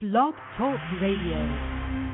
Blog Talk Radio.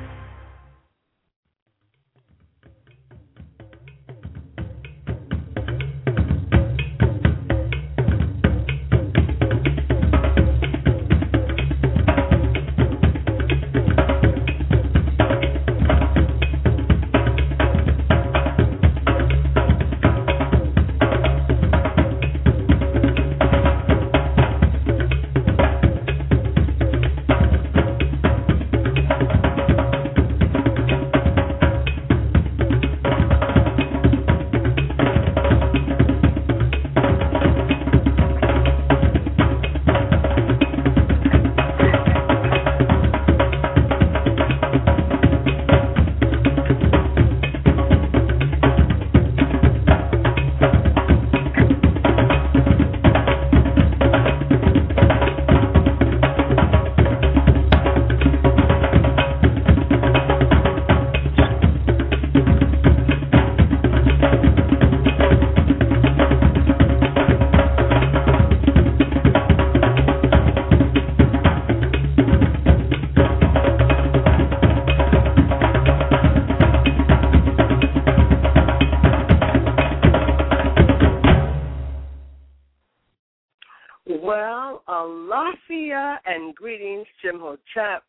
And greetings, Jim Hotep.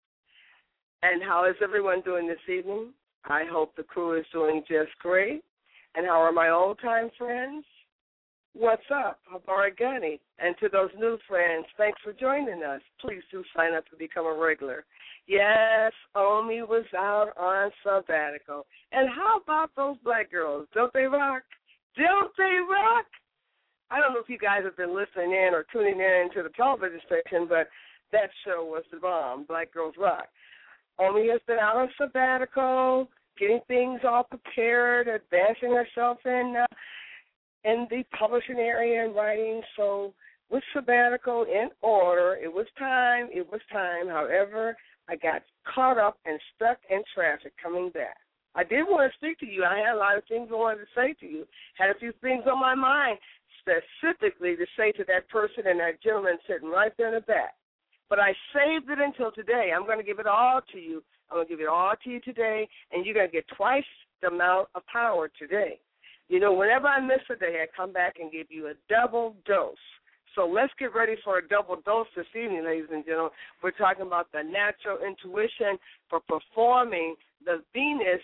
And how is everyone doing this evening? I hope the crew is doing just great. And how are my old-time friends? What's up? Habari Gani. And to those new friends, thanks for joining us. Please do sign up to become a regular. Yes, Omi was out on sabbatical. And how about those black girls? Don't they rock? Don't they rock? I don't know if you guys have been listening in or tuning in to the television station, but that show was the bomb, Black Girls Rock. Omi has been out on sabbatical, getting things all prepared, advancing herself in the publishing area and writing. So with sabbatical in order, it was time. However, I got caught up and stuck in traffic coming back. I did want to speak to you. I had a lot of things I wanted to say to you. Had a few things on my mind specifically to say to that person and that gentleman sitting right there in the back. But I saved it until today. I'm going to give it all to you. I'm going to give it all to you today, and you're going to get twice the amount of power today. You know, whenever I miss a day, I come back and give you a double dose. So let's get ready for a double dose this evening, ladies and gentlemen. We're talking about the natural intuition for performing the Venus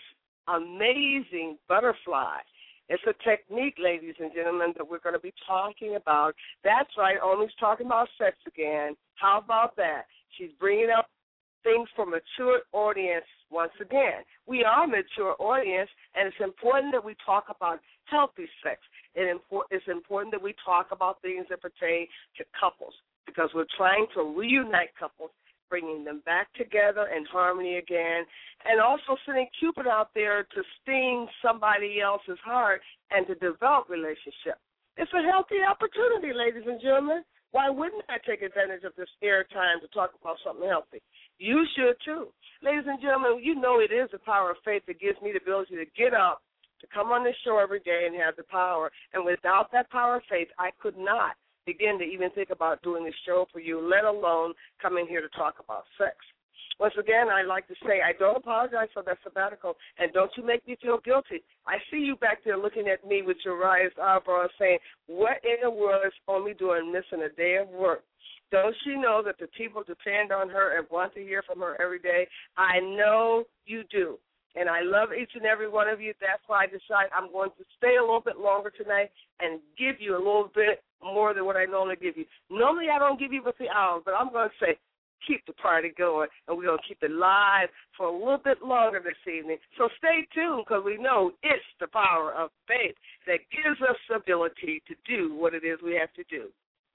Amazing Butterfly. It's a technique, ladies and gentlemen, that we're going to be talking about. That's right, Omi's talking about sex again. How about that? She's bringing up things for mature audience once again. We are a mature audience, and it's important that we talk about healthy sex. It's important that we talk about things that pertain to couples because we're trying to reunite couples, bringing them back together in harmony again, and also sending Cupid out there to sting somebody else's heart and to develop relationship. It's a healthy opportunity, ladies and gentlemen. Why wouldn't I take advantage of this airtime to talk about something healthy? You should, too. Ladies and gentlemen, you know it is the power of faith that gives me the ability to get up, to come on this show every day and have the power. And without that power of faith, I could not begin to even think about doing this show for you, let alone coming here to talk about sex. Once again, I'd like to say I don't apologize for that sabbatical, and don't you make me feel guilty. I see you back there looking at me with your raised eyebrows saying, what in the world is Omi doing missing a day of work? Don't she know that the people depend on her and want to hear from her every day? I know you do. And I love each and every one of you. That's why I decided I'm going to stay a little bit longer tonight and give you a little bit more than what I normally give you. Normally I don't give you but the hour, but I'm going to say keep the party going, and we're going to keep it live for a little bit longer this evening. So stay tuned because we know it's the power of faith that gives us the ability to do what it is we have to do.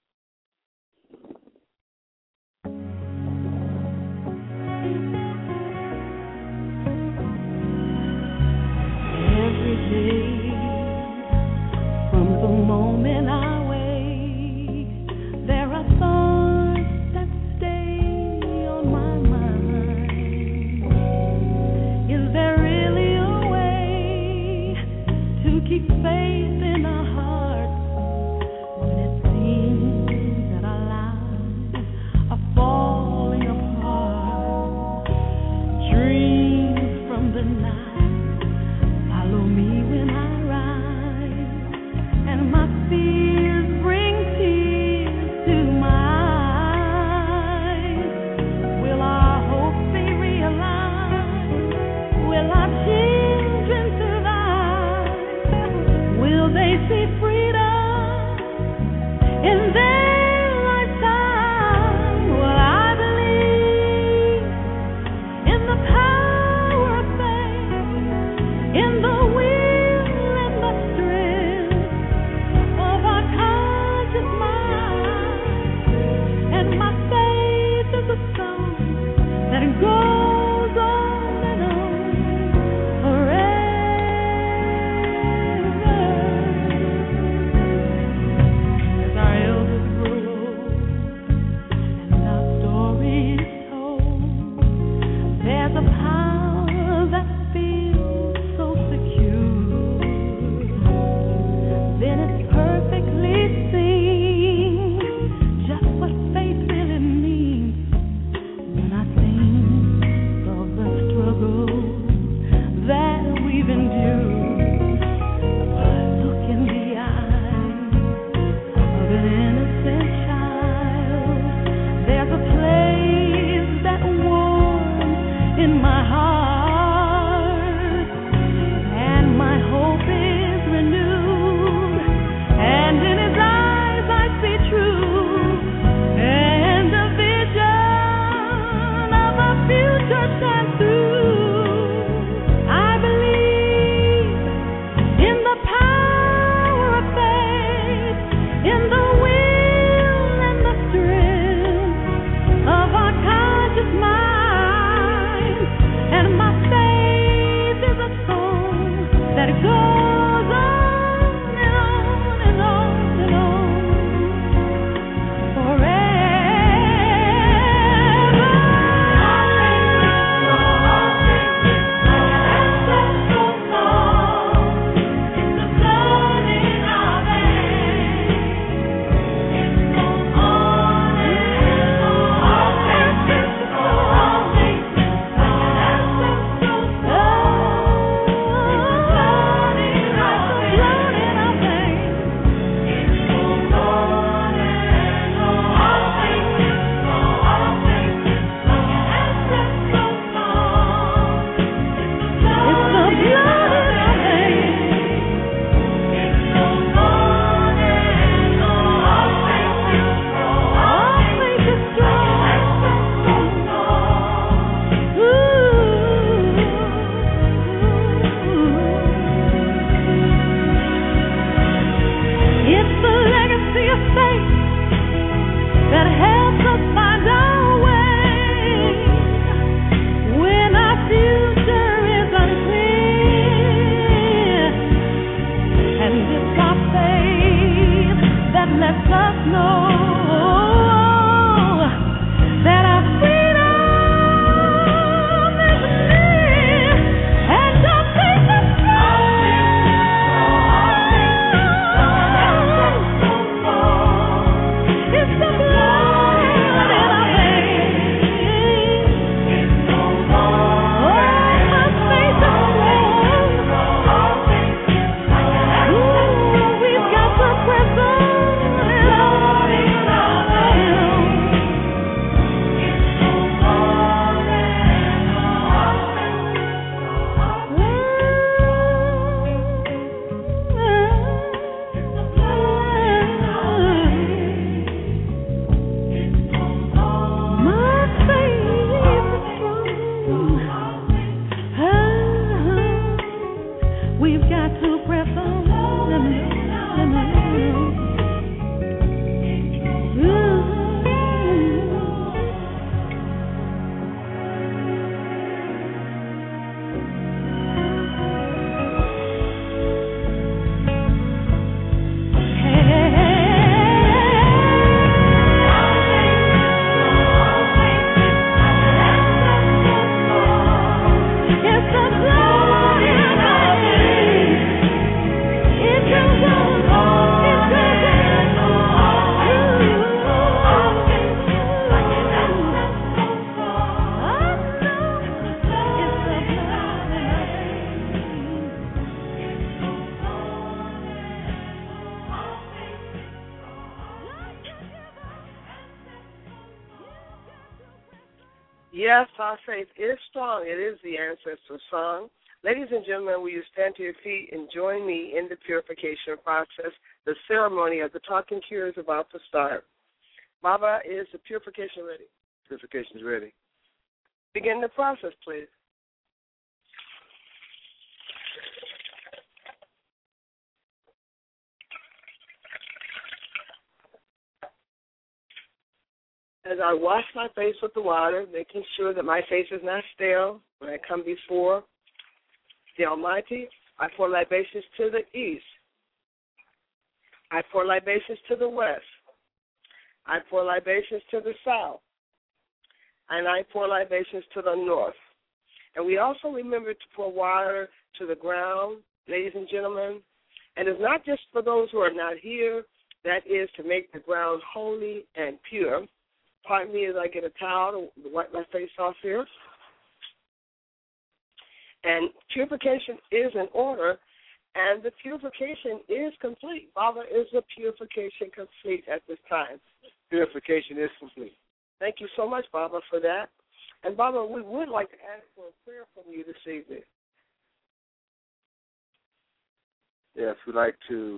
Every day, from the moment I wake, there are thoughts that stay on my mind. Is there really a way to keep faith in our hearts when it seems that our lives Yes, our faith is strong. It is the ancestral song. Ladies and gentlemen, will you stand to your feet and join me in the purification process? The ceremony of the talking cure is about to start. Baba, is the purification ready? Purification is ready. Begin the process, please. As I wash my face with the water, making sure that my face is not stale when I come before the Almighty, I pour libations to the east. I pour libations to the west. I pour libations to the south. And I pour libations to the north. And we also remember to pour water to the ground, ladies and gentlemen. And it's not just for those who are not here. That is to make the ground holy and pure. Pardon me as I get a towel to wipe my face off here. And purification is in order, and the purification is complete. Baba, is the purification complete at this time? Purification is complete. Thank you so much, Baba, for that. And, Baba, we would like to ask for a prayer from you this evening. Yes, we'd like to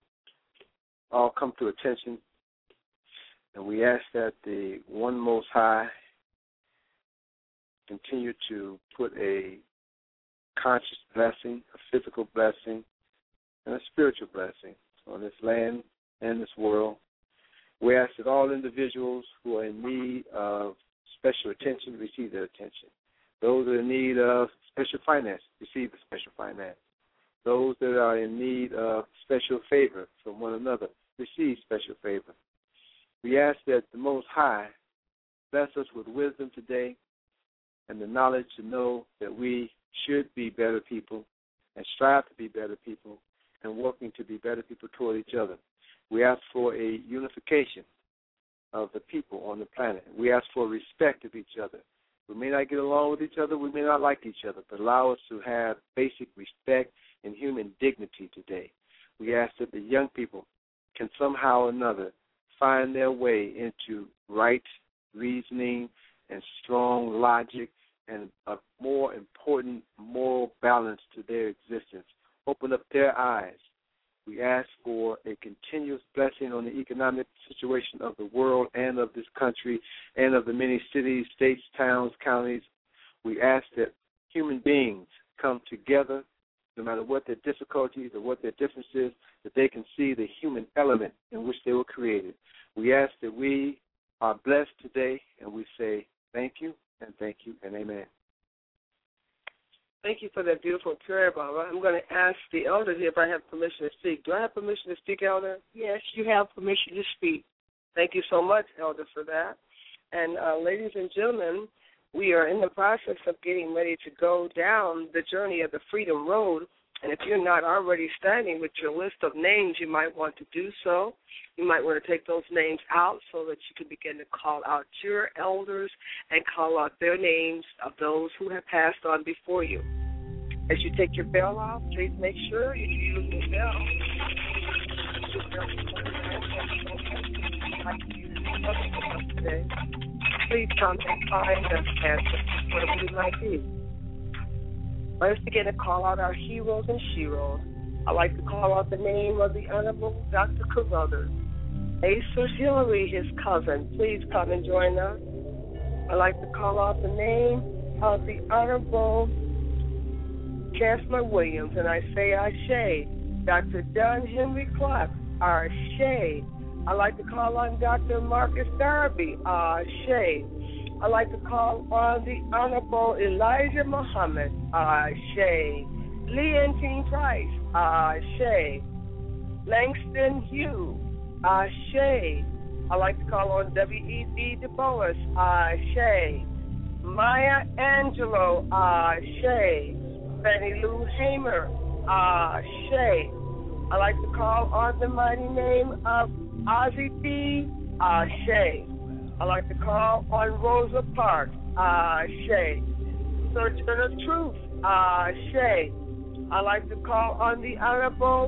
all come to attention, and we ask that the One Most High continue to put a conscious blessing, a physical blessing, and a spiritual blessing on this land and this world. We ask that all individuals who are in need of special attention receive their attention. Those that are in need of special finance receive the special finance. Those that are in need of special favor from one another receive special favor. We ask that the Most High bless us with wisdom today and the knowledge to know that we should be better people and strive to be better people and working to be better people toward each other. We ask for a unification of the people on the planet. We ask for respect of each other. We may not get along with each other. We may not like each other, but allow us to have basic respect and human dignity today. We ask that the young people can somehow or another find their way into right reasoning and strong logic and a more important moral balance to their existence. Open up their eyes. We ask for a continuous blessing on the economic situation of the world and of this country and of the many cities, states, towns, counties. We ask that human beings come together, no matter what their difficulties or what their differences, that they can see the human element in which they were created. We ask that we are blessed today, and we say thank you and amen. Thank you for that beautiful prayer, Baba. I'm going to ask the elder here if I have permission to speak. Do I have permission to speak, Elder? Yes, you have permission to speak. Thank you so much, Elder, for that. And ladies and gentlemen, we are in the process of getting ready to go down the journey of the Freedom Road. And if you're not already standing with your list of names, you might want to do so. You might want to take those names out so that you can begin to call out your elders and call out their names of those who have passed on before you. As you take your bell off, please make sure you use the bell. Please come and find us at what we might be. Let us begin to call out our heroes and sheroes. I'd like to call out the name of the Honorable Dr. Carruthers. Asa Hillary, his cousin, please come and join us. I'd like to call out the name of the Honorable Chancellor Williams, and I say Ashe. Dr. Dunn Henry Clark, Ashe. I'd like to call on Dr. Marcus Darby, Ashe. I'd like to call on the Honorable Elijah Muhammad, Ashe. Leontine Price, Ashe. Langston Hugh, Ashe. I'd like to call on W.E.B. Du Bois, Ashe. Maya Angelou, Ashe. Fannie Lou Hamer, Ashe. I'd like to call on the mighty name of Ozzie B, Ashe. I'd like to call on Rosa Parks, Ashe. Surgeon of Truth, Ashe. I'd like to call on the Honorable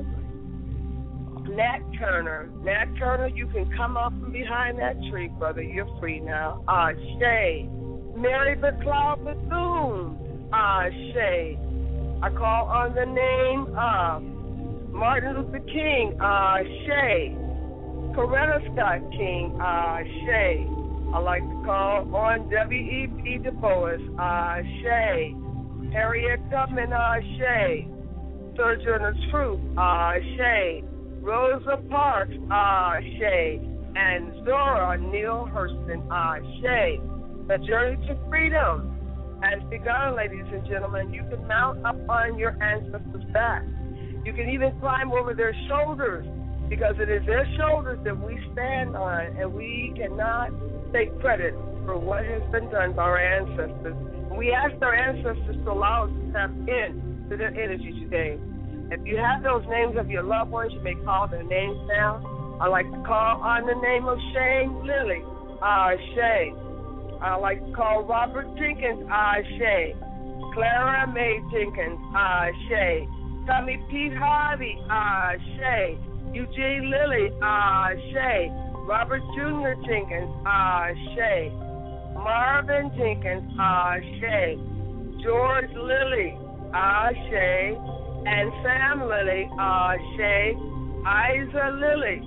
Nat Turner. Nat Turner, you can come up from behind that tree, brother. You're free now. Ashe. Mary McLeod Bethune, Ashe. I call on the name of Martin Luther King, Ashe. Coretta Scott King, Ashe. I'd like to call on W.E.B. Du Bois, Ashe. Harriet Tubman, Ashe. Surgeon of Truth, Ashe. Rosa Parks, Ashe. And Zora Neale Hurston, Ashe. The journey to freedom has begun, ladies and gentlemen. You can mount up on your ancestors' back. You can even climb over their shoulders, because it is their shoulders that we stand on, and we cannot take credit for what has been done by our ancestors. we ask our ancestors to allow us to tap in to their energy today. If you have those names of your loved ones, you may call their names now. I'd like to call on the name of Shane Lilly, Shay. I'd like to call Robert Jenkins, Shay. Clara Mae Jenkins, Shay. Tommy Pete Harvey, Shay. Eugene Lilly, Shay. Robert Jr. Jenkins, Shay. Marvin Jenkins, Shay. George Lilly, Shay. And Sam Lilly, Shay. Isa Lilly,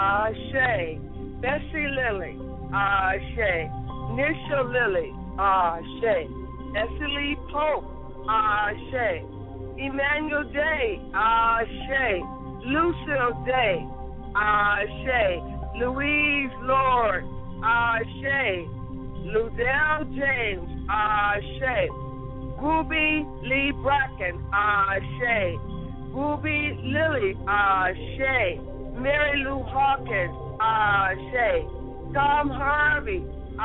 Shay. Bessie Lilly, Shay. Nisha Lilly, Shay. Essie Lee Pope, Shay. Emmanuel Day, Shay. Lucille Day, Shay. Louise Lord, Shay. Ludell James, Shay. Ruby Lee Bracken, Shay. Ruby Lilly, Shay. Mary Lou Hawkins, Shay. Tom Harvey,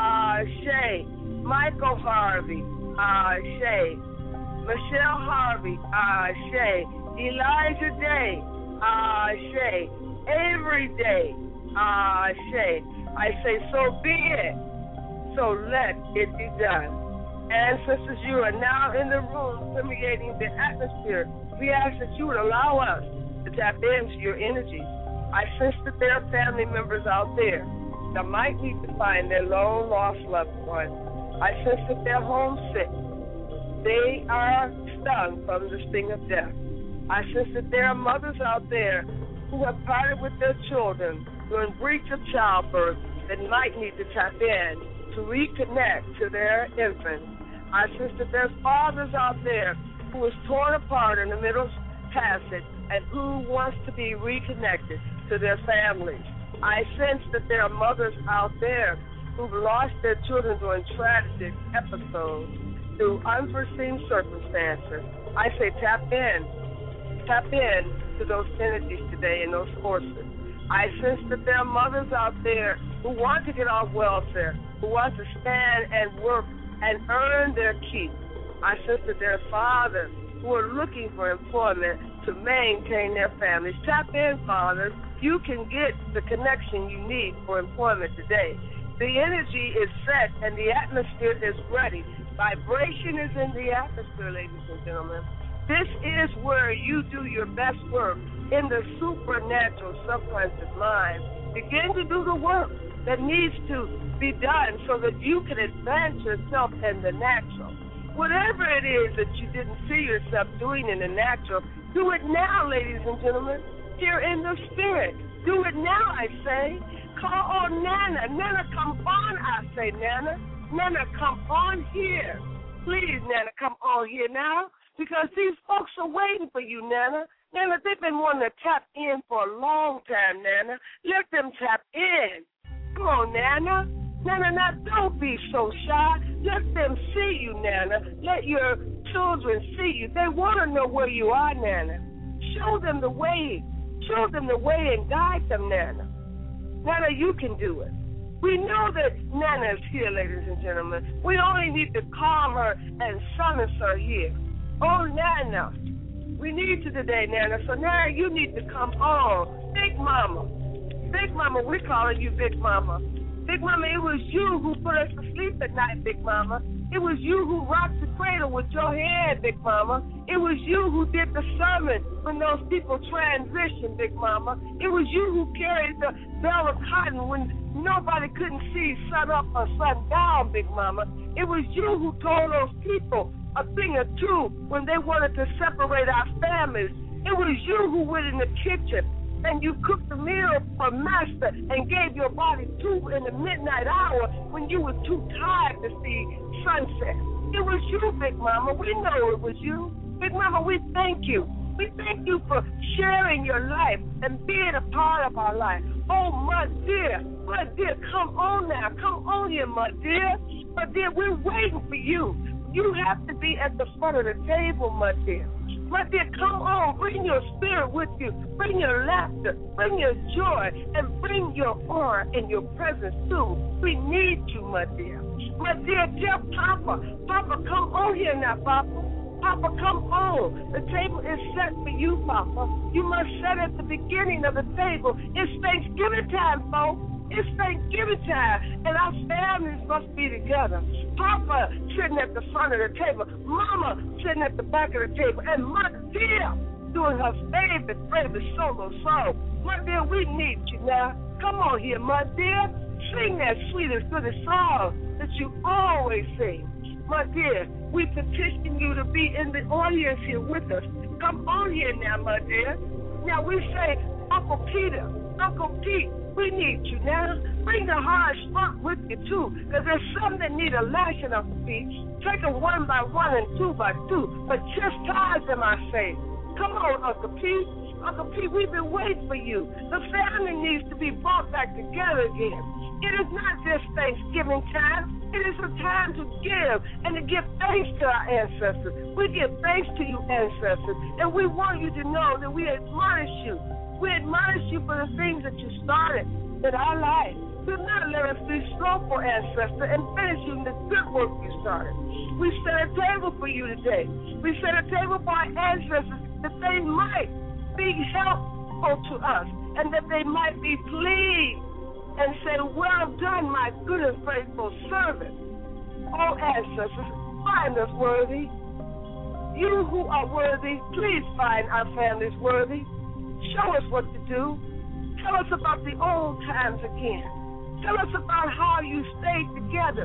Shay. Michael Harvey, Shay. Michelle Harvey, Shay. Elijah Day, Shay. Avery Day, Shay. I say, so be it. So let it be done. Ancestors, you are now in the room permeating the atmosphere. We ask that you would allow us to tap into your energy. I sense that there are family members out there that might need to find their long lost loved one. I sense that they're homesick. They are stung from the sting of death. I sense that there are mothers out there who have parted with their children during breach of childbirth that might need to tap in to reconnect to their infant. I sense that there's fathers out there who was torn apart in the middle passage and who wants to be reconnected to their families. I sense that there are mothers out there who've lost their children during tragic episodes through unforeseen circumstances. I say tap in to those energies today and those forces. I sense that there are mothers out there who want to get off welfare, who want to stand and work and earn their keep. I sense that there are fathers who are looking for employment to maintain their families. Tap in, fathers. You can get the connection you need for employment today. The energy is set and the atmosphere is ready. Vibration is in the atmosphere, ladies and gentlemen. This is where you do your best work in the supernatural subconscious mind. Begin to do the work that needs to be done so that you can advance yourself in the natural. Whatever it is that you didn't see yourself doing in the natural, do it now, ladies and gentlemen. Here in the spirit. Do it now, I say. Call on Nana. Nana, come on, I say, Nana. Nana, come on here. Please, Nana, come on here now. Because these folks are waiting for you, Nana. Nana, they've been wanting to tap in for a long time, Nana. Let them tap in. Come on, Nana. Nana, now don't be so shy. Let them see you, Nana. Let your children see you. They want to know where you are, Nana. Show them the way. Show them the way and guide them, Nana. Nana, you can do it. We know that Nana is here, ladies and gentlemen. We only need to call her and summon her here. Oh, Nana, we need you today, Nana. So, Nana, you need to come on. Big Mama. Big Mama, we're calling you Big Mama. Big Mama, it was you who put us to sleep at night, Big Mama. It was you who rocked the cradle with your hand, Big Mama. It was you who did the sermon when those people transitioned, Big Mama. It was you who carried the bell of cotton when nobody couldn't see sun up or sun down, Big Mama. It was you who told those people a thing or two when they wanted to separate our families. It was you who went in the kitchen and you cooked the meal for Master and gave your body to in the midnight hour when you were too tired to see sunset. It was you, Big Mama. We know it was you. Big Mama, we thank you. We thank you for sharing your life and being a part of our life. Oh, my dear, come on now. Come on here, my dear. My dear, we're waiting for you. You have to be at the front of the table, my dear. My dear, come on. Bring your spirit with you. Bring your laughter. Bring your joy. And bring your aura and your presence, too. We need you, my dear. My dear, tell Papa. Papa, come on here now, Papa. Papa, come on. The table is set for you, Papa. You must sit at the beginning of the table. It's Thanksgiving time, folks. It's Thanksgiving time, and our families must be together. Papa sitting at the front of the table, Mama sitting at the back of the table, and my dear doing her favorite solo song. My dear, we need you now. Come on here, my dear. Sing that sweetest, goodest song that you always sing. My dear, we petition you to be in the audience here with us. Come on here now, my dear. Now we say, Uncle Peter, Uncle Pete, we need you now. Bring the hard spot with you, too, because there's some that need a lashing, Uncle Pete. Take them one by one and two by two, but chastise them, I say. Come on, Uncle Pete. Uncle Pete, we've been waiting for you. The family needs to be brought back together again. It is not just Thanksgiving time. It is a time to give and to give thanks to our ancestors. We give thanks to you, ancestors, and we want you to know that we admonish you. We admonish you for the things that you started in our life. Do not let us be slothful, ancestor, and finish you the good work you started. We set a table for you today. We set a table for our ancestors that they might be helpful to us and that they might be pleased and say, well done, my good and faithful servant. Oh, ancestors, find us worthy. You who are worthy, please find our families worthy. Show us what to do. Tell us about the old times again. Tell us about how you stayed together.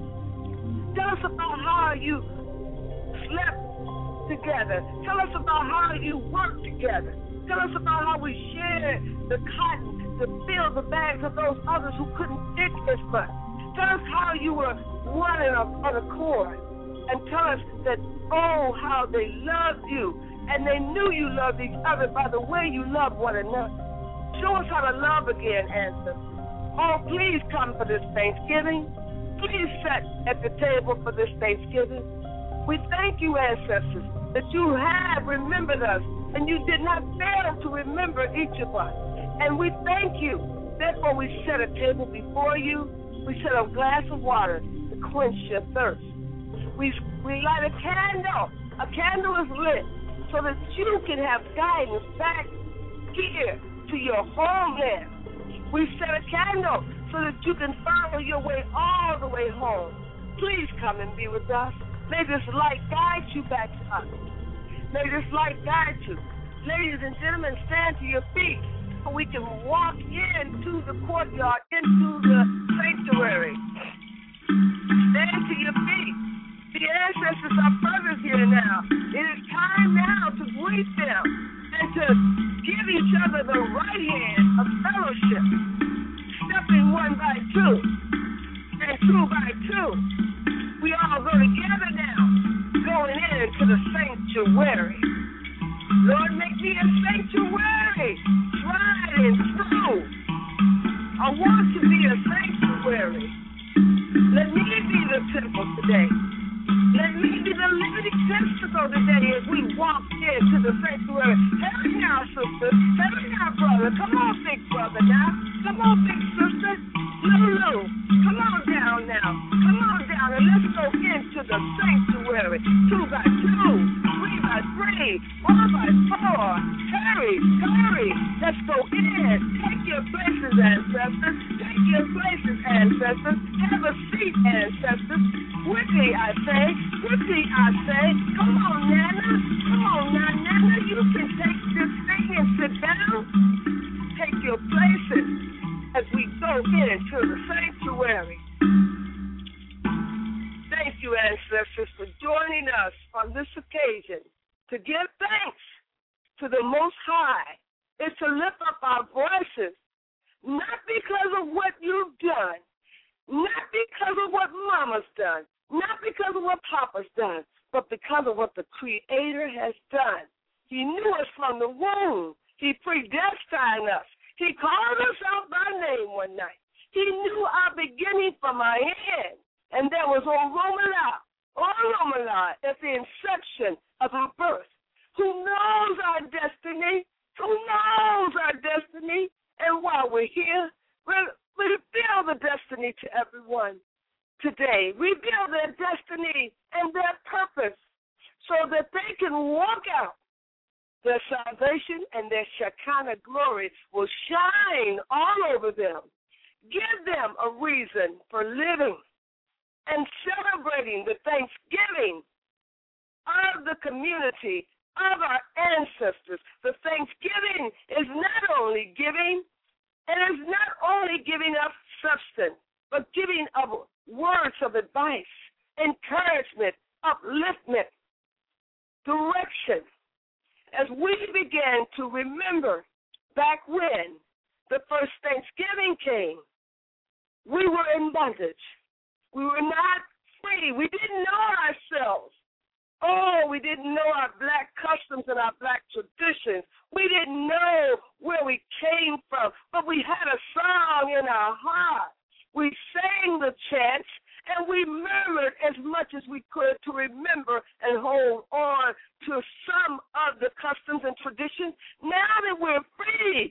Tell us about how you slept together. Tell us about how you worked together. Tell us about how we shared the cotton to fill the bags of those others who couldn't fit as much. Tell us how you were one on accord. And tell us that, oh, how they loved you. And they knew you loved each other by the way you loved one another. Show us how to love again, ancestors. Oh, please come for this Thanksgiving. Please sit at the table for this Thanksgiving. We thank you, ancestors, that you have remembered us, and you did not fail to remember each of us. And we thank you. Therefore, we set a table before you. We set a glass of water to quench your thirst. We light a candle. A candle is lit so that you can have guidance back here to your homeland. We set a candle so that you can follow your way all the way home. Please come and be with us. May this light guide you back to us. May this light guide you. Ladies and gentlemen, stand to your feet so we can walk into the courtyard, into the sanctuary. Stand to your feet. The ancestors are brothers here now. It is time now to greet them and to give each other the right hand of fellowship, stepping one by two and two by two. We all go together now, going into the sanctuary. Lord, make me a sanctuary, tried and true. I want to be a sanctuary. Let me be the temple today. Let me be the living testicle today as we walk into the sanctuary. Hurry now, sister. Hurry now, brother. Come on, big brother now. Come on, big sister. Lulu, come on down now. Come on down and let's go into the sanctuary. 2 by 2, 3 by 3, 4 by 4. Hurry, hurry. Let's go in. Take your places, ancestors. Take your places, ancestors. Have a seat, ancestors. Quickly, I say. Quickly, I say. Come on, Nana. Come on now, Nana. You can take this thing and sit down. Take your places as we go into the sanctuary. Thank you, ancestors, for joining us on this occasion to give thanks to the Most High. Is to lift up our voices, not because of what you've done, not because of what Mama's done, not because of what Papa's done, but because of what the Creator has done. He knew us from the womb. He predestined us. He called us out by name one night. He knew our beginning from our end. And there was Oromala at the inception of our birth. Who knows our destiny? Who knows our destiny? And while we're here, we reveal the destiny to everyone. To today. Reveal their destiny and their purpose so that they can walk out their salvation, and their Shekinah glory will shine all over them. Give them a reason for living and celebrating the thanksgiving of the community, of our ancestors. The thanksgiving is not only giving, and is not only giving of substance, but giving of words of advice, encouragement, upliftment, direction. As we began to remember back when the first Thanksgiving came, we were in bondage. We were not free. We didn't know ourselves. Oh, we didn't know our black customs and our black traditions. We didn't know where we came from, but we had a song in our heart. We sang the chants, and we murmured as much as we could to remember and hold on to some of the customs and traditions. Now that we're free,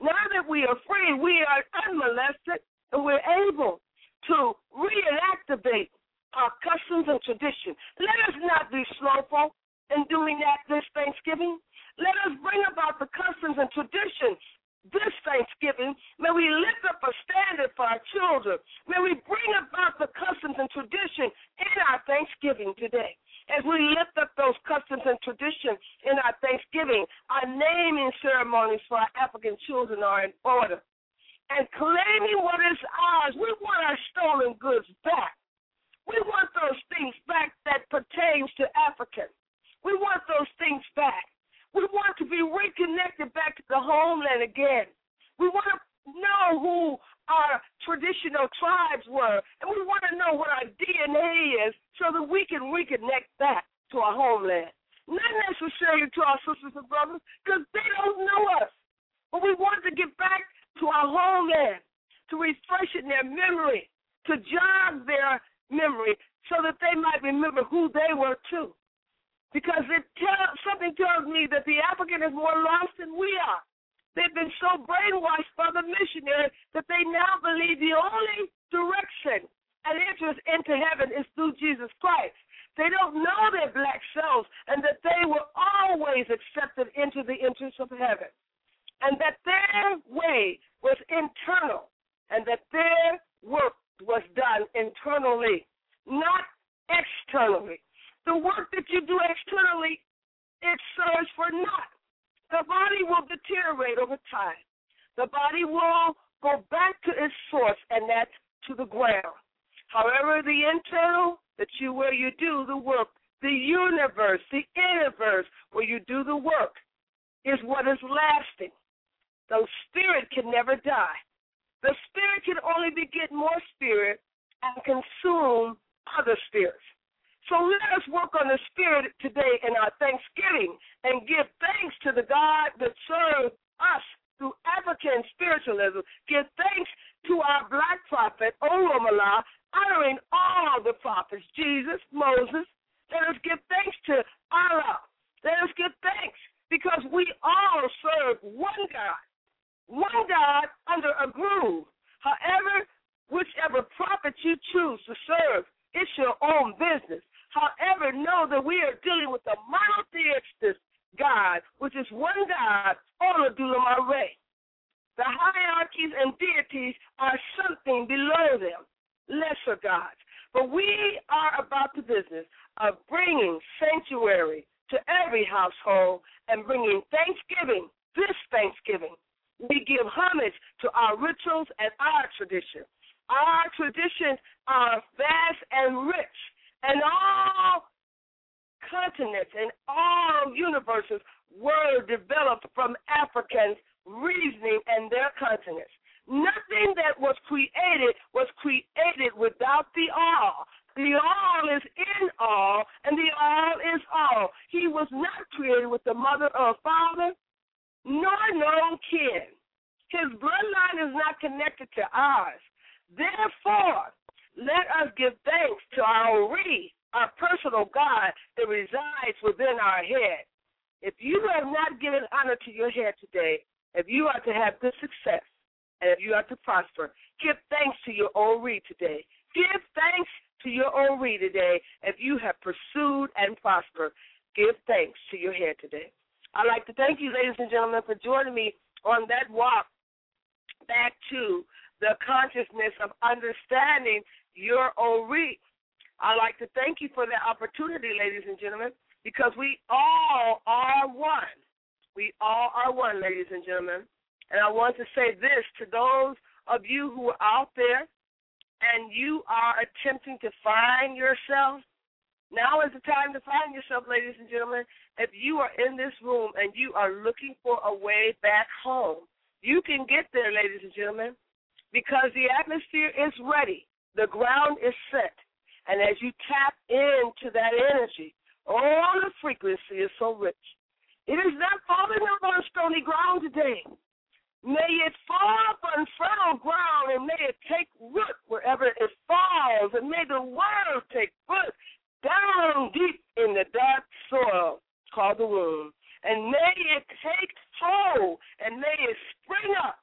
we are unmolested, and we're able to reactivate our customs and traditions. Let us not be slowful in doing that this Thanksgiving. Let us bring about the customs and traditions this Thanksgiving. May we lift up a standard for our children. May we bring about the customs and tradition in our Thanksgiving today. As we lift up those customs and traditions in our Thanksgiving, our naming ceremonies for our African children are in order. And claiming what is ours, we want our stolen goods back. We want those things back that pertains to Africans. We want those things back. We want to be reconnected back to the homeland again. We want to know who our traditional tribes were, and we want to know what our DNA is so that we can reconnect back to our homeland. Not necessarily to our sisters and brothers, because they don't know us. But we want to get back to our homeland, to refresh in their memory, to jog their memory so that they might remember who they were too. Because something tells me that the African is more lost than we are. They've been so brainwashed by the missionaries that they now believe the only direction and entrance into heaven is through Jesus Christ. They don't know their black selves and that they were always accepted into the entrance of heaven, and that their way was internal, and that their work was done internally, not externally. The work that you do externally, it serves for naught. The body will deteriorate over time. The body will go back to its source, and that's to the ground. However, the internal, where you do the work, the universe, the innerverse, where you do the work, is what is lasting. The spirit can never die. The spirit can only beget more spirit and consume other spirits. So let us work on the spirit today in our Thanksgiving and give thanks to the God that served us through African spiritualism. Give thanks to our black prophet, Olumala, honoring all the prophets, Jesus, Moses. Let us give thanks to Allah. Let us give thanks because we all serve one God under a groove. However, whichever prophet you choose to serve, it's your own business. However, know that we are dealing with a monotheistic God, which is one God, Olodumare. The hierarchies and deities are something below them, lesser gods. But we are about the business of bringing sanctuary to every household and bringing thanksgiving, this Thanksgiving. We give homage to our rituals and our traditions. Our traditions are vast and rich, and all continents and all universes were developed from Africans reasoning and their continents. Nothing that was created without the all. The all is in all, and the all is all. He was not created with the mother or father, nor known kin. His bloodline is not connected to ours. Therefore, let us give thanks to our personal God that resides within our head. If you have not given honor to your head today, if you are to have good success, and if you are to prosper, give thanks to your Ori today. Give thanks to your Ori today. If you have pursued and prospered, give thanks to your head today. I'd like to thank you, ladies and gentlemen, for joining me on that walk back to the consciousness of understanding your Ori. I'd like to thank you for that opportunity, ladies and gentlemen, because we all are one. We all are one, ladies and gentlemen. And I want to say this to those of you who are out there and you are attempting to find yourself. Now is the time to find yourself, ladies and gentlemen. If you are in this room and you are looking for a way back home, you can get there, ladies and gentlemen, because the atmosphere is ready. The ground is set. And as you tap into that energy, all the frequency is so rich. It is not falling upon stony ground today. May it fall upon fertile ground, and may it take root wherever it falls, and may the word take root down deep in the dark soil called the womb. And may it take hold, and may it spring up.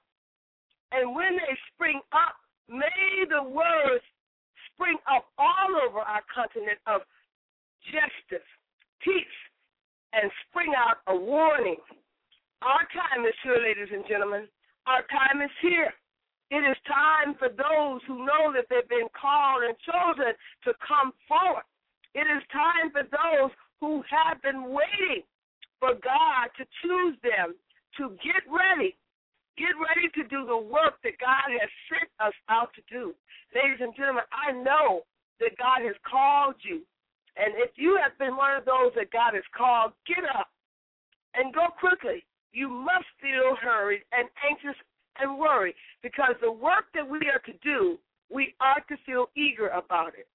And when they spring up, may the words spring up all over our continent of justice, peace, and spring out a warning. Our time is here, ladies and gentlemen. Our time is here. It is time for those who know that they've been called and chosen to come forward. It is time for those who have been waiting for God to choose them to get ready. Get ready to do the work that God has sent us out to do. Ladies and gentlemen, I know that God has called you. And if you have been one of those that God has called, get up and go quickly. You must feel hurried and anxious and worried, because the work that we are to do, we are to feel eager about it.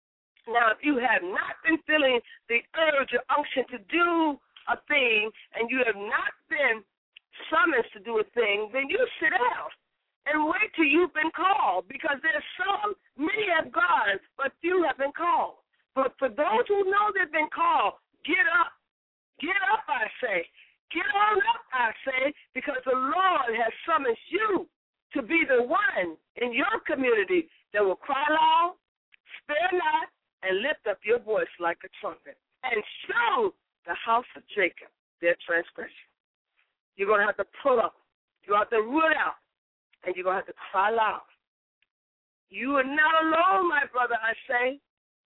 Now, if you have not been feeling the urge or unction to do a thing, and you have not been summoned to do a thing, then you sit down and wait till you've been called, because there's some, many have gone, but few have been called. But for those who know they've been called, get up. Get up, I say. Get on up, I say, because the Lord has summoned you to be the one in your community that will cry loud, spare not, and lift up your voice like a trumpet, and show the house of Jacob their transgression. You're going to have to pull up. You're going to have to root out, and you're going to have to cry loud. You are not alone, my brother, I say.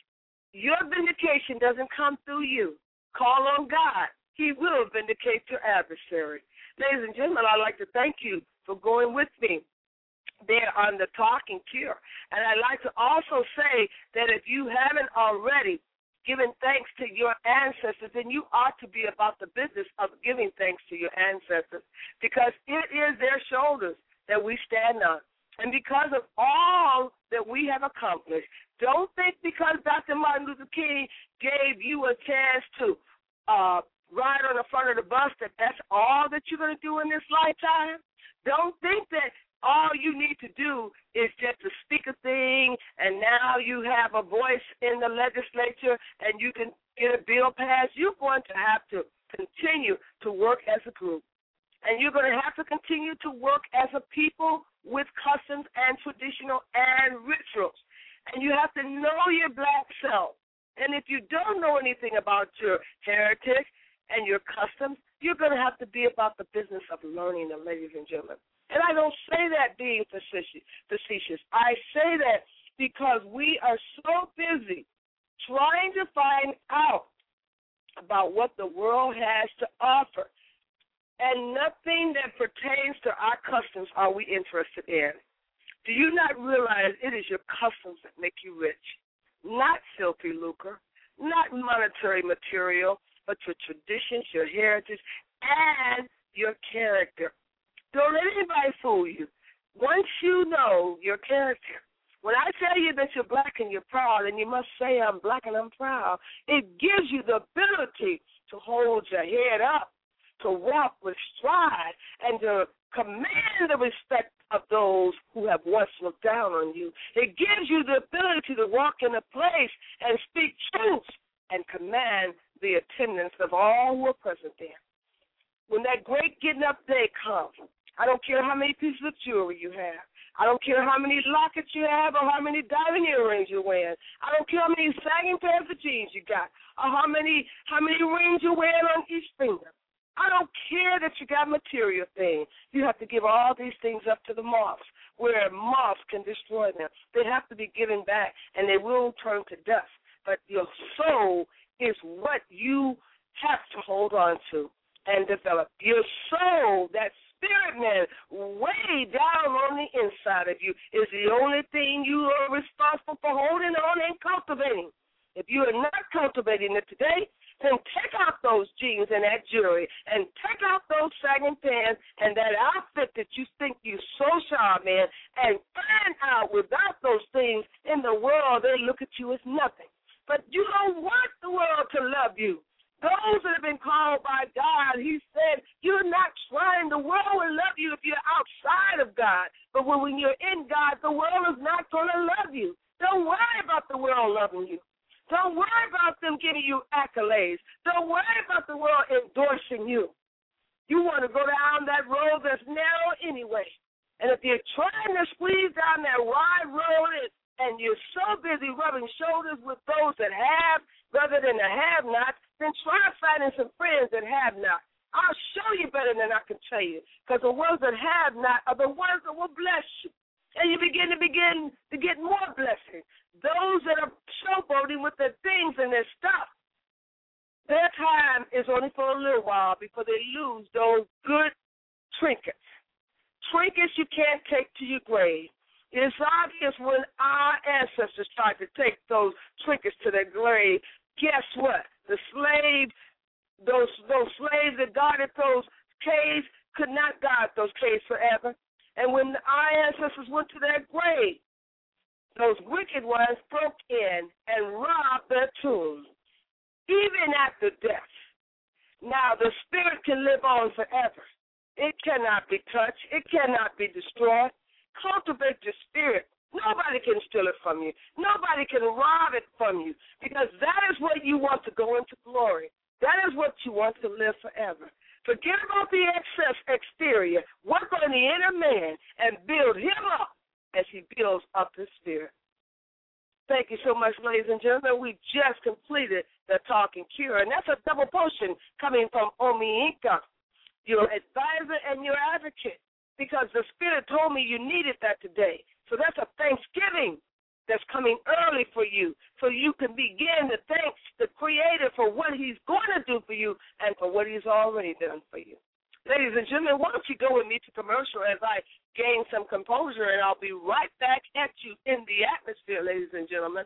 Your vindication doesn't come through you. Call on God. He will vindicate your adversary. Ladies and gentlemen, I'd like to thank you for going with me there on the Talking Cure. And I'd like to also say that if you haven't already given thanks to your ancestors, then you ought to be about the business of giving thanks to your ancestors, because it is their shoulders that we stand on. And because of all that we have accomplished, don't think because Dr. Martin Luther King gave you a chance to ride on the front of the bus that that's all that you're going to do in this lifetime. Don't think that all you need to do is just to speak a thing and now you have a voice in the legislature and you can get a bill passed. You're going to have to continue to work as a group. And you're going to have to continue to work as a people with customs and traditional and rituals. And you have to know your black self. And if you don't know anything about your heritage and your customs, you're going to have to be about the business of learning them, ladies and gentlemen. And I don't say that being facetious. I say that because we are so busy trying to find out about what the world has to offer, and nothing that pertains to our customs are we interested in. Do you not realize it is your customs that make you rich? Not filthy lucre, not monetary material, but your traditions, your heritage, and your character. Don't let anybody fool you. Once you know your character, when I tell you that you're black and you're proud, and you must say I'm black and I'm proud, it gives you the ability to hold your head up, to walk with stride, and to command the respect of those who have once looked down on you. It gives you the ability to walk in a place and speak truth and command the attendance of all who are present there. When that great getting up day comes, I don't care how many pieces of jewelry you have. I don't care how many lockets you have or how many diamond earrings you're wearing. I don't care how many sagging pairs of jeans you got or how many rings you're wearing on each finger. I don't care that you got material things. You have to give all these things up to the moths, where moths can destroy them. They have to be given back, and they will turn to dust. But your soul is what you have to hold on to and develop. Your soul, that spirit man, way down on the inside of you, is the only thing you are responsible for holding on and cultivating. If you are not cultivating it today, then take out those jeans and that jewelry and take out those sagging pants and that outfit that you think you're so sharp, man, and find out without those things in the world, they look at you as nothing. But you don't want the world to love you. Those that have been called by God, he said, you're not trying. The world will love you if you're outside of God. But when you're in God, the world is not going to love you. Don't worry about the world loving you. Don't worry about them giving you accolades. Don't worry about the world endorsing you. You want to go down that road that's narrow anyway. And if you're trying to squeeze down that wide road and you're so busy rubbing shoulders with those that have rather than the have-nots, then try finding some friends that have not. I'll show you better than I can tell you, because the ones that have not are the ones that will bless you. And you begin to get more blessings. Those that are showboating with their things and their stuff, their time is only for a little while before they lose those good trinkets. Trinkets you can't take to your grave. It's obvious when our ancestors tried to take those trinkets to their grave, guess what? The slaves, those slaves that guarded those caves could not guard those caves forever. And when our ancestors went to their grave, those wicked ones broke in and robbed their tombs, even after death. Now, the spirit can live on forever. It cannot be touched. It cannot be destroyed. Cultivate your spirit. Nobody can steal it from you. Nobody can rob it from you, because that is what you want to go into glory. That is what you want to live forever. Forget about the excess exterior. Work on the inner man and build him up as he builds up his spirit. Thank you so much, ladies and gentlemen. We just completed the Talking Cure, and that's a double potion coming from Omi Inca, your advisor and your advocate, because the Spirit told me you needed that today. So that's a Thanksgiving that's coming early for you, so you can begin to thank the Creator for what he's going to do for you and for what he's already done for you. Ladies and gentlemen, why don't you go with me to commercial as I gain some composure, and I'll be right back at you in the atmosphere, ladies and gentlemen.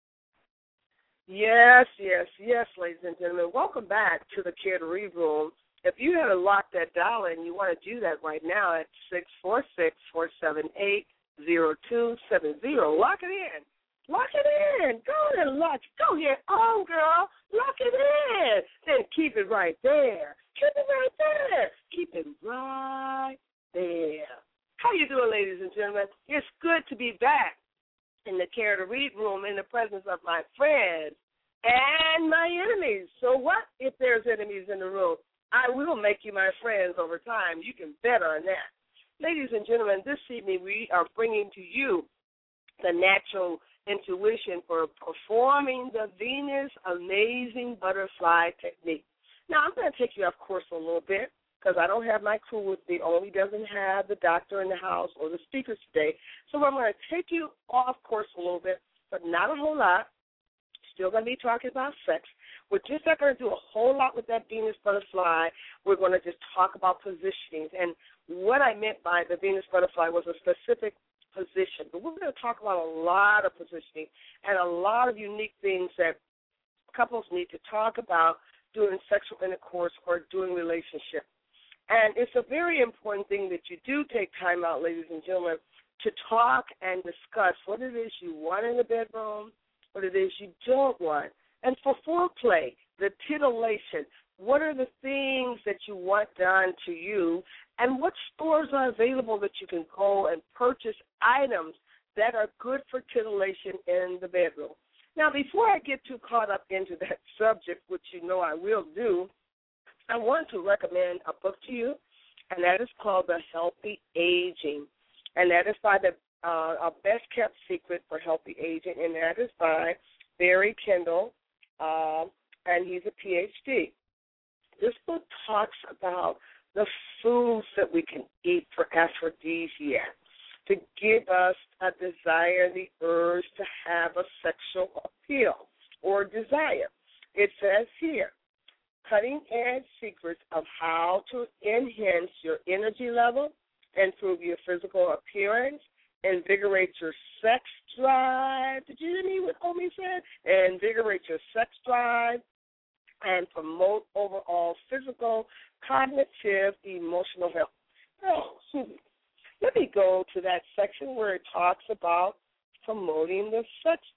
Yes, ladies and gentlemen. Welcome back to the Care to Read Room. If you had to lock that dial in, you want to do that right now at 646-478-0270. Lock it in. Lock it in. Go ahead and lock. Go ahead. Oh, girl, lock it in. Then keep it right there. Keep it right there. Keep it right there. How you doing, ladies and gentlemen? It's good to be back in the Care to Read room in the presence of my friends and my enemies. So what if there's enemies in the room? I will make you my friends over time. You can bet on that. Ladies and gentlemen, this evening we are bringing to you the natural intuition for performing the Venus Amazing Butterfly Technique. Now, I'm going to take you off course a little bit because I don't have my crew with me. Only doesn't have the doctor in the house or the speakers today. So I'm going to take you off course a little bit, but not a whole lot. Still going to be talking about sex. We're just not going to do a whole lot with that Venus butterfly. We're going to just talk about positionings. And what I meant by the Venus butterfly was a specific position. But we're going to talk about a lot of positioning and a lot of unique things that couples need to talk about during sexual intercourse or during relationship. And it's a very important thing that you do take time out, ladies and gentlemen, to talk and discuss what it is you want in the bedroom, what it is you don't want. And for foreplay, the titillation, what are the things that you want done to you, and what stores are available that you can go and purchase items that are good for titillation in the bedroom. Now, before I get too caught up into that subject, which you know I will do, I want to recommend a book to you, and that is called The Healthy Aging, and that is by the A Best Kept Secret for Healthy Aging, and that is by Barry Kendall, and he's a PhD. This book talks about the foods that we can eat for aphrodisiac, to give us a desire, the urge to have a sexual appeal or desire. It says here, cutting-edge secrets of how to enhance your energy level, improve your physical appearance, invigorate your sex drive. Did you hear me what Omi said? Invigorate your sex drive and promote overall physical, cognitive, emotional health. Oh, let me go to that section where it talks about promoting the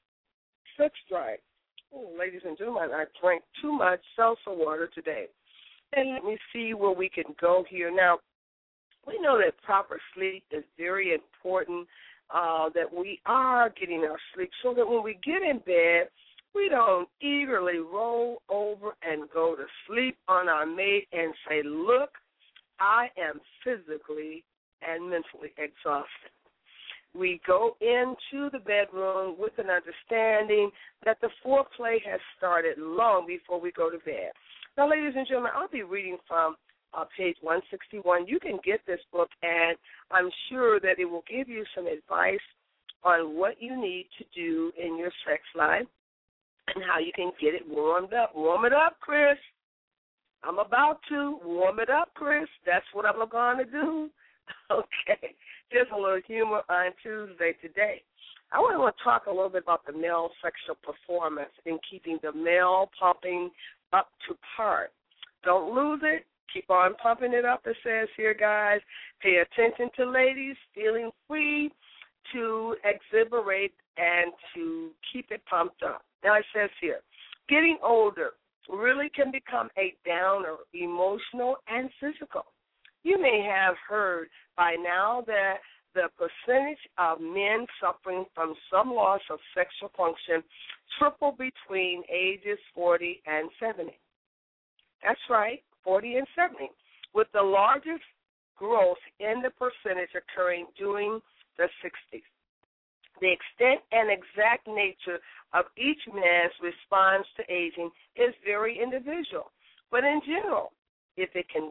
sex drive. Oh, ladies and gentlemen, I drank too much seltzer water today. And let me see where we can go here. Now, we know that proper sleep is very important, that we are getting our sleep so that when we get in bed, we don't eagerly roll over and go to sleep on our mate and say, look, I am physically and mentally exhausted. We go into the bedroom with an understanding that the foreplay has started long before we go to bed. Now, ladies and gentlemen, I'll be reading from page 161. You can get this book, and I'm sure that it will give you some advice on what you need to do in your sex life and how you can get it warmed up. Warm it up, Chris. I'm about to warm it up, Chris. That's what I'm going to do. Okay. Just a little humor on Tuesday today. I want to talk a little bit about the male sexual performance and keeping the male pumping up to par. Don't lose it. Keep on pumping it up, it says here, guys. Pay attention to ladies, feeling free to exhiberate and to keep it pumped up. Now it says here, getting older really can become a downer, emotional and physical. You may have heard by now that the percentage of men suffering from some loss of sexual function triple between ages 40 and 70. That's right, 40 and 70, with the largest growth in the percentage occurring during the 60s. The extent and exact nature of each man's response to aging is very individual, but in general, anything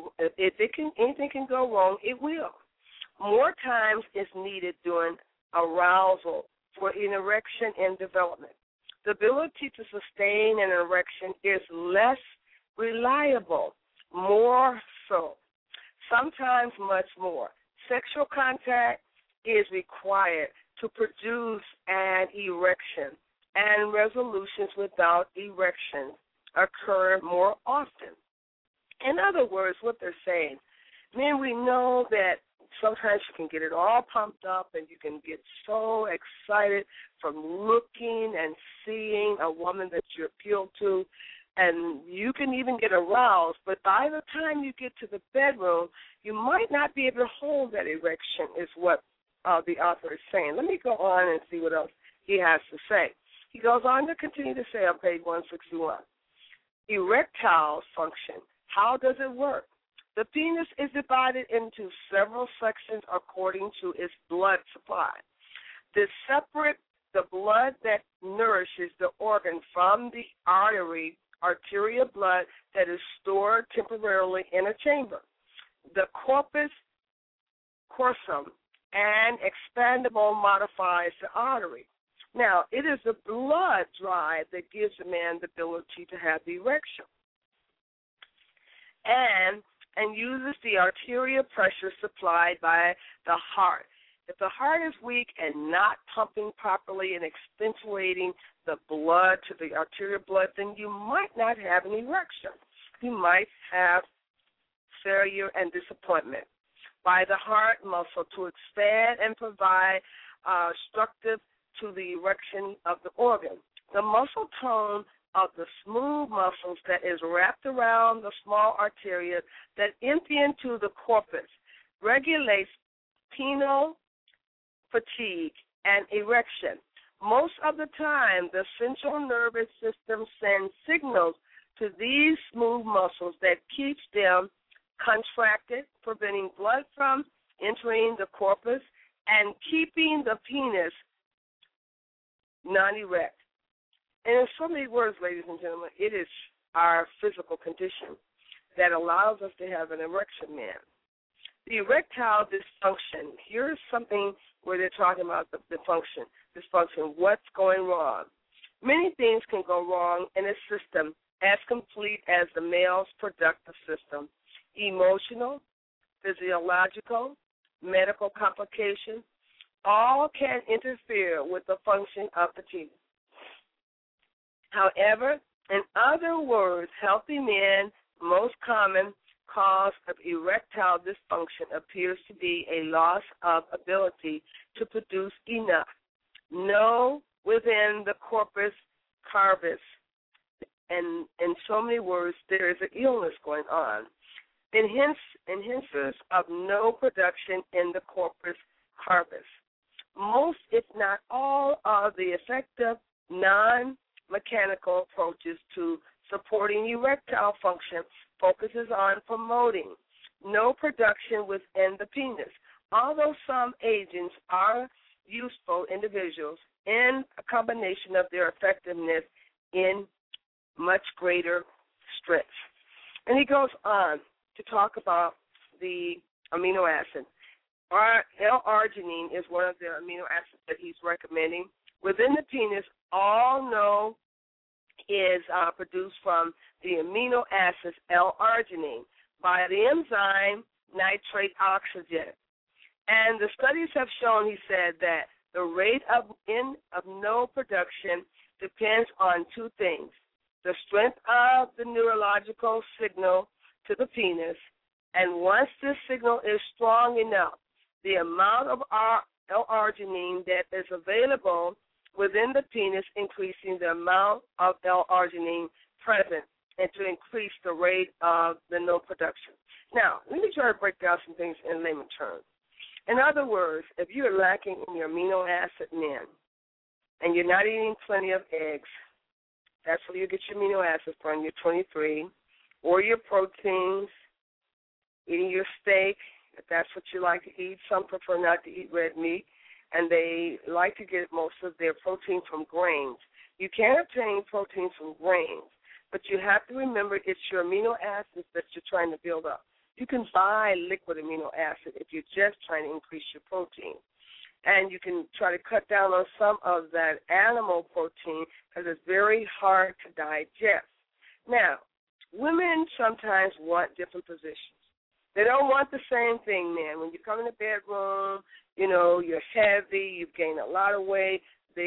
can go wrong, it will. More times is needed during arousal for an erection and development. The ability to sustain an erection is less reliable, more so, sometimes much more. Sexual contact is required to produce an erection, and resolutions without erection occur more often. In other words, what they're saying, men, we know that sometimes you can get it all pumped up and you can get so excited from looking and seeing a woman that you appeal to, and you can even get aroused, but by the time you get to the bedroom, you might not be able to hold that erection, is what the author is saying. Let me go on and see what else he has to say. He goes on to continue to say on page 161, erectile function. How does it work? The penis is divided into several sections according to its blood supply. This separate the blood that nourishes the organ from the arterial blood that is stored temporarily in a chamber. The corpus callosum and expandable modifies the artery. Now, it is the blood drive that gives a man the ability to have the erection, and uses the arterial pressure supplied by the heart. If the heart is weak and not pumping properly and accentuating the blood to the arterial blood, then you might not have an erection. You might have failure and disappointment. By the heart muscle to expand and provide structure to the erection of the organ. The muscle tone of the smooth muscles that is wrapped around the small arteria that empty into the corpus regulates penile fatigue and erection. Most of the time, the central nervous system sends signals to these smooth muscles that keeps them contracted, preventing blood from entering the corpus and keeping the penis non-erect. And in so many words, ladies and gentlemen, it is our physical condition that allows us to have an erection, man. The erectile dysfunction, here's something where they're talking about the dysfunction, what's going wrong. Many things can go wrong in a system as complete as the male's productive system. Emotional, physiological, medical complications, all can interfere with the function of the penis. However, in other words, healthy men, most common cause of erectile dysfunction appears to be a loss of ability to produce enough. No, within the corpus cavus, and in so many words, there is an illness going on. And hence of no production in the corpus cavus. Most, if not all, of the effective non-mechanical approaches to supporting erectile function focuses on promoting no production within the penis. Although some agents are useful individuals in a combination of their effectiveness in much greater strength. And he goes on to talk about the amino acid. L-arginine is one of the amino acids that he's recommending. Within the penis, all know is produced from the amino acids L-arginine by the enzyme nitrate oxygen. And the studies have shown, he said, that the rate of no production depends on two things: the strength of the neurological signal to the penis, and once this signal is strong enough, the amount of L-arginine that is available within the penis, increasing the amount of L-arginine present, and to increase the rate of the no production. Now, let me try to break down some things in layman terms. In other words, if you are lacking in your amino acid, men, and you're not eating plenty of eggs, that's where you get your amino acids from, your 23, or your proteins, eating your steak, if that's what you like to eat. Some prefer not to eat red meat, and they like to get most of their protein from grains. You can obtain protein from grains, but you have to remember it's your amino acids that you're trying to build up. You can buy liquid amino acid if you're just trying to increase your protein. And you can try to cut down on some of that animal protein because it's very hard to digest. Now, women sometimes want different positions. They don't want the same thing, man. When you come in the bedroom, you know, you're heavy, you've gained a lot of weight, they are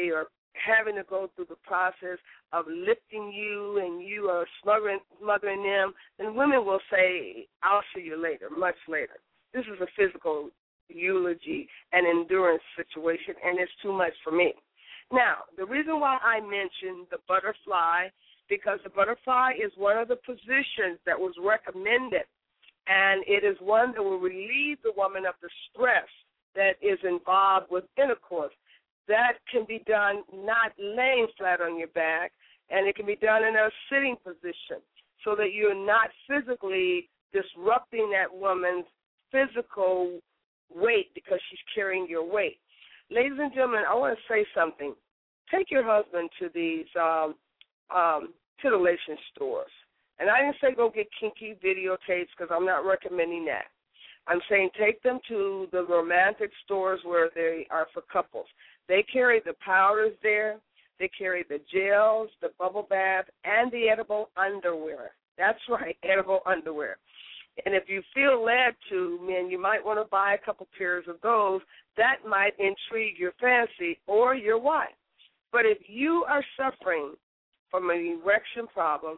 having to go through the process of lifting you and you are smothering them, then women will say, I'll see you later, much later. This is a physical eulogy and endurance situation, and it's too much for me. Now, the reason why I mentioned the butterfly, because the butterfly is one of the positions that was recommended, and it is one that will relieve the woman of the stress that is involved with intercourse. That can be done not laying flat on your back, and it can be done in a sitting position so that you're not physically disrupting that woman's physical weight because she's carrying your weight. Ladies and gentlemen, I want to say something. Take your husband to these titillation stores. And I didn't say go get kinky videotapes because I'm not recommending that. I'm saying take them to the romantic stores where they are for couples. They carry the powders there. They carry the gels, the bubble bath, and the edible underwear. That's right, edible underwear. And if you feel led to, men, you might want to buy a couple pairs of those. That might intrigue your fancy or your wife. But if you are suffering from an erection problem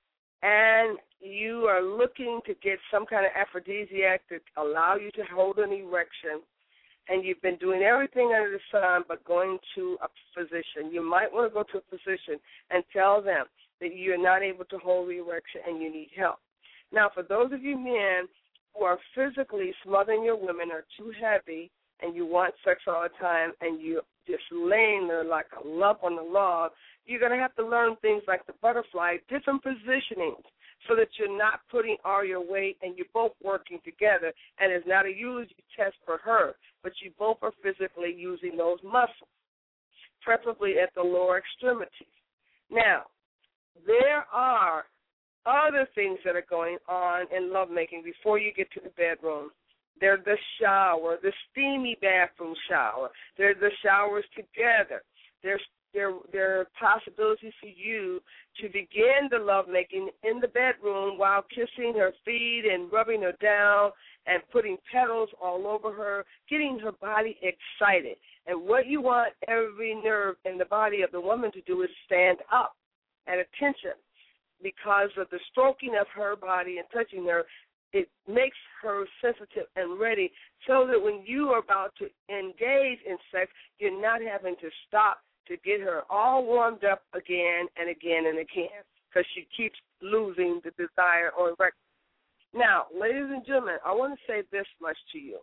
and you are looking to get some kind of aphrodisiac to allow you to hold an erection, and you've been doing everything under the sun but going to a physician, you might want to go to a physician and tell them that you're not able to hold the erection and you need help. Now, for those of you men who are physically smothering your women or too heavy and you want sex all the time and you're just laying there like a lump on the log, you're going to have to learn things like the butterfly, different positionings, so that you're not putting all your weight and you're both working together. And it's not a eulogy test for her, but you both are physically using those muscles, preferably at the lower extremities. Now, there are other things that are going on in lovemaking before you get to the bedroom. There's the shower, the steamy bathroom shower. There's the showers together. There are possibilities for you to begin the lovemaking in the bedroom while kissing her feet and rubbing her down and putting petals all over her, getting her body excited. And what you want every nerve in the body of the woman to do is stand up at attention, because of the stroking of her body and touching her. It makes her sensitive and ready so that when you are about to engage in sex, you're not having to stop to get her all warmed up again and again and again, because she keeps losing the desire or erection. Now, ladies and gentlemen, I want to say this much to you,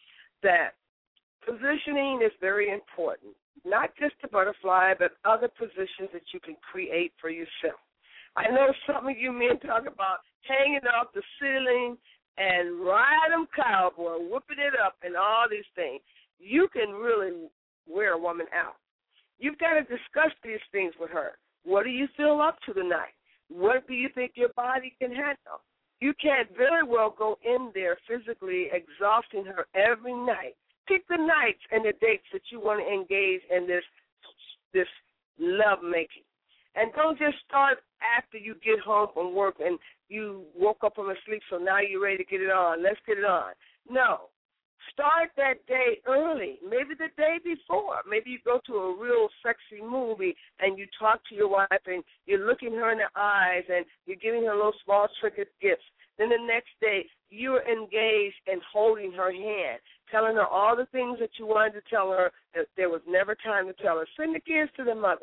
that positioning is very important, not just the butterfly, but other positions that you can create for yourself. I know some of you men talk about hanging off the ceiling and ride 'em cowboy, whipping it up and all these things. You can really wear a woman out. You've got to discuss these things with her. What do you feel up to tonight? What do you think your body can handle? You can't very well go in there physically exhausting her every night. Pick the nights and the dates that you want to engage in this love making. And don't just start after you get home from work and you woke up from sleep, so now you're ready to get it on. Let's get it on. No. Start that day early, maybe the day before. Maybe you go to a real sexy movie and you talk to your wife and you're looking her in the eyes and you're giving her little small trinket gifts. Then the next day you're engaged in holding her hand, telling her all the things that you wanted to tell her that there was never time to tell her. Send the kids to their mother.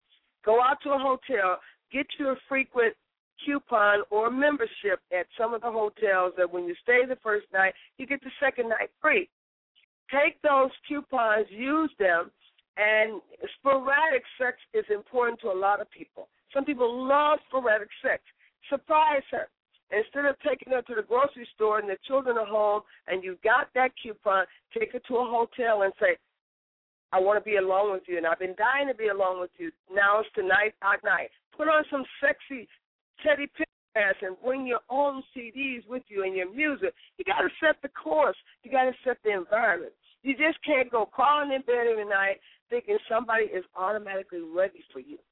Go out to a hotel, get your frequent coupon or membership at some of the hotels that when you stay the first night, you get the second night free. Take those coupons, use them, and sporadic sex is important to a lot of people. Some people love sporadic sex. Surprise her. Instead of taking her to the grocery store and the children are home and you got that coupon, take her to a hotel and say, I want to be alone with you, and I've been dying to be alone with you. Now it's tonight, our night. Put on some sexy Teddy Pendergrass and bring your own CDs with you and your music. You got to set the course. You got to set the environment. You just can't go crawling in bed every night thinking somebody is automatically ready for you.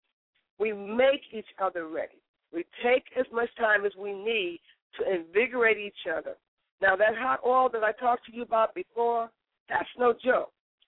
We make each other ready. We take as much time as we need to invigorate each other. Now, that hot oil that I talked to you about before, that's no joke.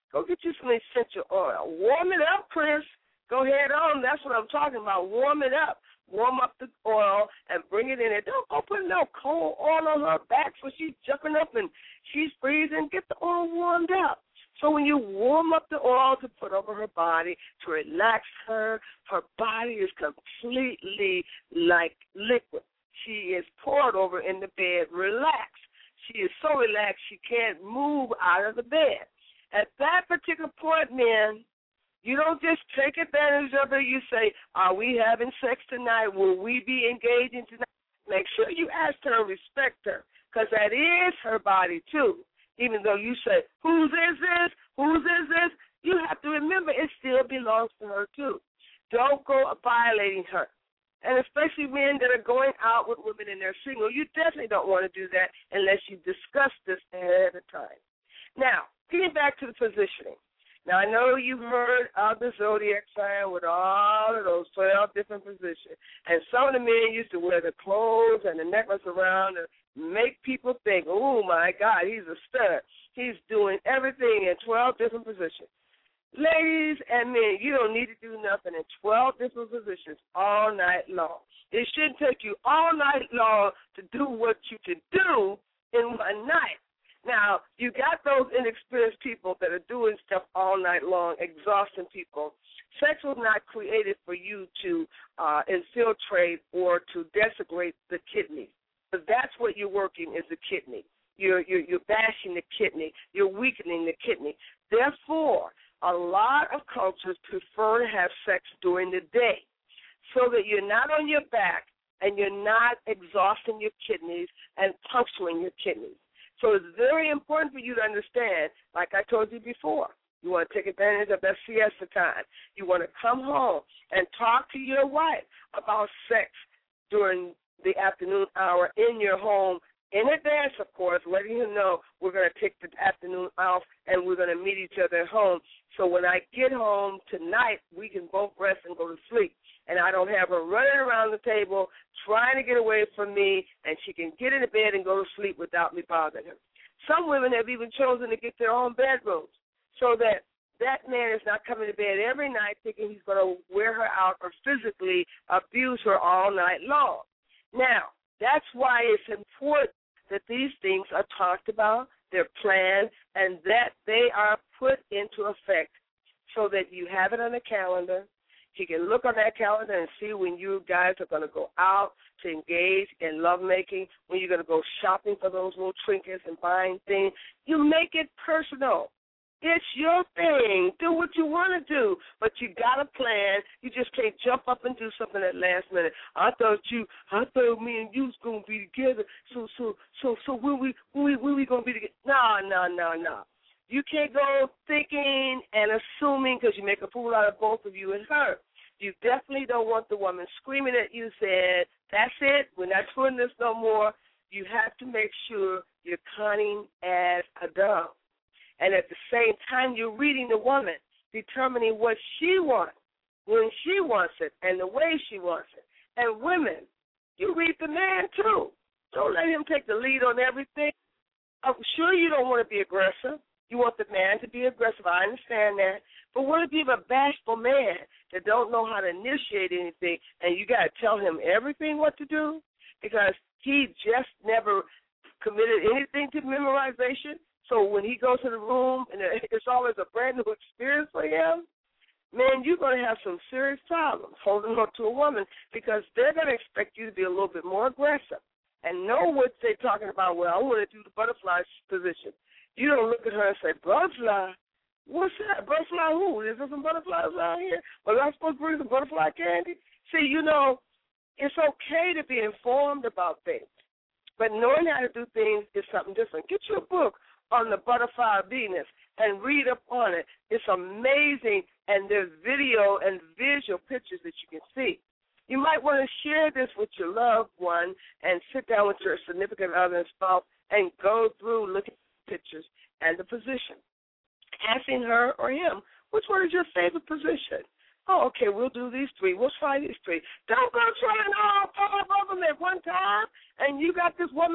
Go get you some essential oil. Warm it up, Chris. Go ahead on. That's what I'm talking about. Warm it up. Warm up the oil and bring it in there. Don't go put no cold oil on her back so she's jumping up and she's freezing. Get the oil warmed up. So when you warm up the oil to put over her body, to relax her body is completely like liquid. She is poured over in the bed, relaxed. She is so relaxed she can't move out of the bed. At that particular point, men, you don't just take advantage of her. You say, are we having sex tonight? Will we be engaging tonight? Make sure you ask her and respect her, because that is her body too. Even though you say, whose is this? Whose is this? You have to remember it still belongs to her too. Don't go violating her. And especially men that are going out with women and they're single, you definitely don't want to do that unless you discuss this ahead of time. Now, getting back to the positioning. Now, I know you've heard of the zodiac sign with all of those 12 different positions. And some of the men used to wear the clothes and the necklace around and make people think, oh, my God, he's a stud. He's doing everything in 12 different positions. Ladies and men, you don't need to do nothing in 12 different positions all night long. It shouldn't take you all night long to do what you can do in one night. Now, you got those inexperienced people that are doing stuff all night long, exhausting people. Sex was not created for you to infiltrate or to desecrate the kidney. But that's what you're working is the kidney. You're bashing the kidney. You're weakening the kidney. Therefore, a lot of cultures prefer to have sex during the day so that you're not on your back and you're not exhausting your kidneys and puncturing your kidneys. So it's very important for you to understand, like I told you before, you want to take advantage of that siesta time. You want to come home and talk to your wife about sex during the afternoon hour in your home, in advance, of course, letting her know we're going to take the afternoon off and we're going to meet each other at home. So when I get home tonight, we can both rest and go to sleep. And I don't have her running around the table trying to get away from me, and she can get in the bed and go to sleep without me bothering her. Some women have even chosen to get their own bedrooms so that that man is not coming to bed every night thinking he's going to wear her out or physically abuse her all night long. Now, that's why it's important that these things are talked about, they're planned, and that they are put into effect so that you have it on the calendar. He can look on that calendar and see when you guys are going to go out to engage in lovemaking, when you're going to go shopping for those little trinkets and buying things. You make it personal. It's your thing. Do what you want to do, but you got a plan. You just can't jump up and do something at last minute. I thought me and you was gonna be together. So when we gonna be together? No. You can't go thinking and assuming because you make a fool out of both of you and her. You definitely don't want the woman screaming at you, saying, "That's it. We're not doing this no more." You have to make sure you're cunning as a dove. And at the same time, you're reading the woman, determining what she wants, when she wants it, and the way she wants it. And women, you read the man, too. Don't let him take the lead on everything. I'm sure you don't want to be aggressive. You want the man to be aggressive. I understand that. But what if you have a bashful man that don't know how to initiate anything, and you got to tell him everything what to do? Because he just never committed anything to memorization. So when he goes to the room and it's always a brand new experience for him, man, you're going to have some serious problems holding on to a woman because they're going to expect you to be a little bit more aggressive and know what they're talking about. Well, I want to do the butterfly position. You don't look at her and say, butterfly? What's that? Butterfly who? Is there some butterflies out here? Was I supposed to bring some butterfly candy? See, it's okay to be informed about things, but knowing how to do things is something different. Get you a book on the butterfly of Venus and read up on it. It's amazing, and there's video and visual pictures that you can see. You might want to share this with your loved one and sit down with your significant other and spouse and go through looking at the pictures and the position, asking her or him, which one is your favorite position? Oh, okay, we'll do these three. We'll try these three. Don't go trying all 5 of them at one time, and you got this woman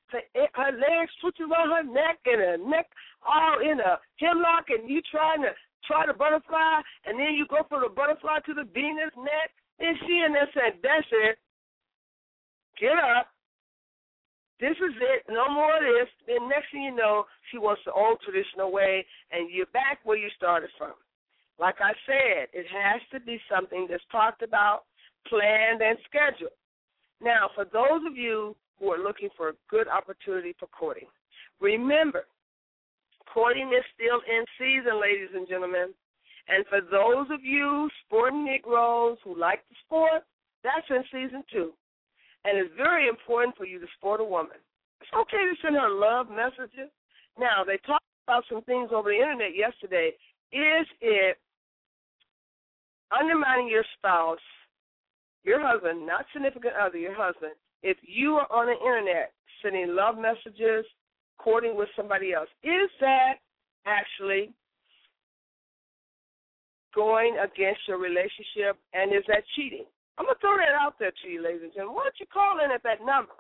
her legs switch around her neck and her neck all in a hemlock, and you try the butterfly, and then you go from the butterfly to the Venus neck, and she in there saying, that's it. Get up. This is it. No more of this. Then next thing you know, she wants the old traditional way, and you're back where you started from. Like I said, it has to be something that's talked about, planned, and scheduled. Now, for those of you who are looking for a good opportunity for courting, remember, courting is still in season, ladies and gentlemen. And for those of you sporting Negroes who like the sport, that's in season 2. And it's very important for you to sport a woman. It's okay to send her love messages. Now, they talked about some things over the Internet yesterday. Is it undermining your spouse, your husband, not significant other, your husband, if you are on the Internet sending love messages, courting with somebody else? Is that actually going against your relationship, and is that cheating? I'm going to throw that out there to you, ladies and gentlemen. Why don't you call in at that number,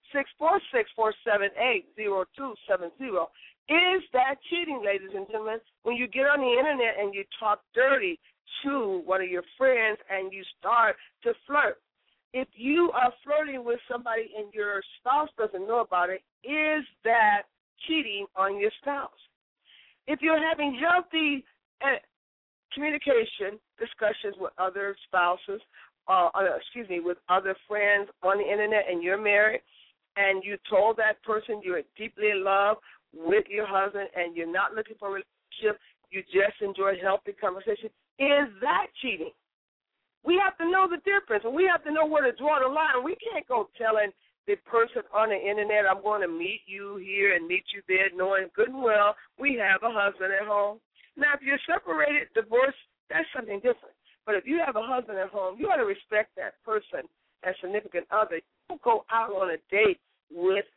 646-478-0270. Is that cheating, ladies and gentlemen, when you get on the Internet and you talk dirty to one of your friends and you start to flirt? If you are flirting with somebody and your spouse doesn't know about it, is that cheating on your spouse? If you're having healthy communication discussions with other spouses, with other friends on the Internet, and you're married, and you told that person you're deeply in love with your husband and you're not looking for a relationship, you just enjoy healthy conversation, is that cheating? We have to know the difference, and we have to know where to draw the line. We can't go telling the person on the Internet, I'm going to meet you here and meet you there, knowing good and well we have a husband at home. Now, if you're separated, divorced, that's something different. But if you have a husband at home, you ought to respect that person as significant other. You don't go out on a date with